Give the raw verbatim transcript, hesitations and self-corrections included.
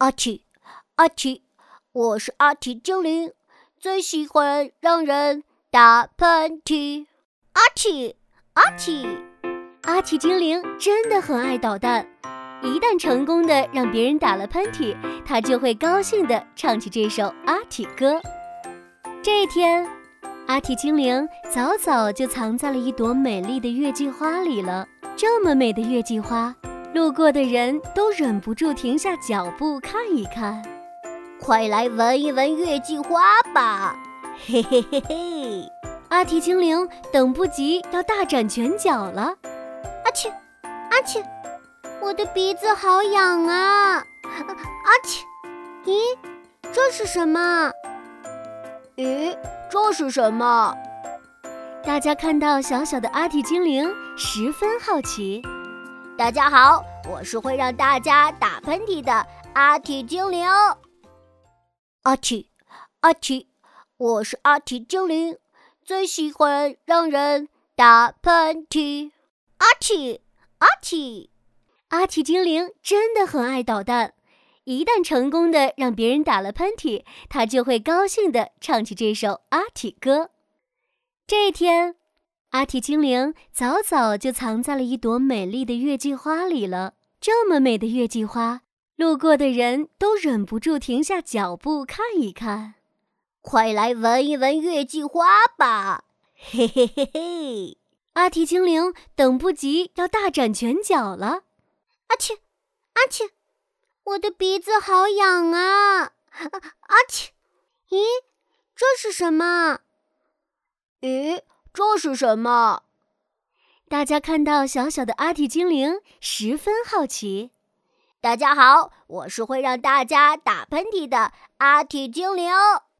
阿奇，阿奇，我是阿奇精灵，最喜欢让人打喷嚏。阿奇，阿奇，阿奇精灵真的很爱捣蛋，一旦成功的让别人打了喷嚏，他就会高兴地唱起这首阿嚏歌。这一天，阿嚏精灵早早就藏在了一朵美丽的月季花里了。这么美的月季花，路过的人都忍不住停下脚步看一看。快来闻一闻月季花吧！嘿嘿嘿嘿！阿嚏精灵等不及要大展拳脚了。阿嚏，阿嚏，我的鼻子好痒啊！阿嚏，咦，这是什么？咦，这是什么？大家看到小小的阿嚏精灵，十分好奇。大家好，我是会让大家打喷嚏的阿嚏精灵。阿嚏，阿嚏，我是阿嚏精灵，最喜欢让人打喷嚏。阿嚏，阿嚏，阿嚏精灵真的很爱捣蛋，一旦成功的让别人打了喷嚏，他就会高兴地唱起这首阿嚏歌。这一天，阿嚏精灵早早就藏在了一朵美丽的月季花里了。这么美的月季花，路过的人都忍不住停下脚步看一看。快来闻一闻月季花吧！嘿嘿嘿嘿！阿嚏精灵等不及要大展拳脚了。阿嚏，阿嚏，我的鼻子好痒啊！阿嚏，咦，这是什么？咦，这是什么？大家看到小小的阿嚏精灵，十分好奇。大家好，我是会让大家打喷嚏的阿嚏精灵。